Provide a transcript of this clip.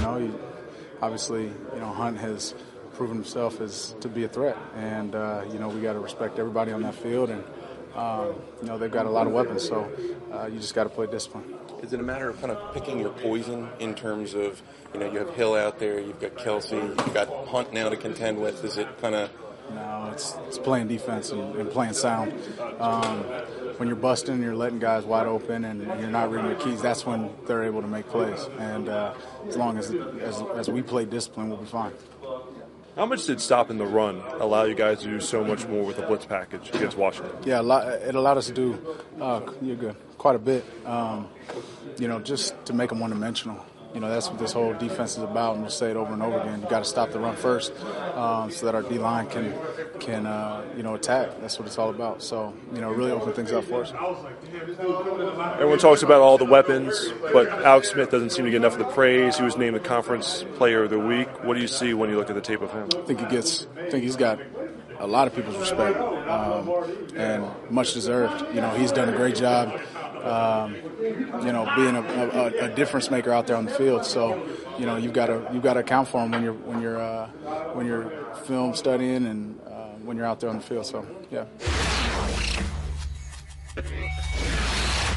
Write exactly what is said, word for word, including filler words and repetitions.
know, he, obviously, you know, Hunt has proven himself as to be a threat, and uh, you know, we got to respect everybody on that field, and um, you know, they've got a lot of weapons, so uh, you just got to play discipline. Is it a matter of kind of picking your poison in terms of, you know, you have Hill out there, you've got Kelsey, you've got Hunt now to contend with? Is it kind of... No, it's it's playing defense and, and playing sound. Um, when you're busting and you're letting guys wide open and, and you're not reading your keys, that's when they're able to make plays. And uh, as long as, as as we play discipline, we'll be fine. How much did stopping the run allow you guys to do so much more with the blitz package against Washington? Yeah, a lot, it allowed us to do uh, you're good, quite a bit, um, you know, just to make them one-dimensional. You know, that's what this whole defense is about, and we'll say it over and over again. You got to stop the run first, um, so that our D-line can can uh, you know, attack. That's what it's all about. So, you know, really open things up for us. Everyone talks about all the weapons, but Alex Smith doesn't seem to get enough of the praise. He was named the Conference Player of the Week. What do you see when you look at the tape of him? I think he gets. I think he's got a lot of people's respect, um, and much deserved. You know, he's done a great job. Um, you know, being a, a, a difference maker out there on the field. So, you know, you've got to you've got to account for him when you're when you're uh, when you're film studying and uh, when you're out there on the field. So, yeah.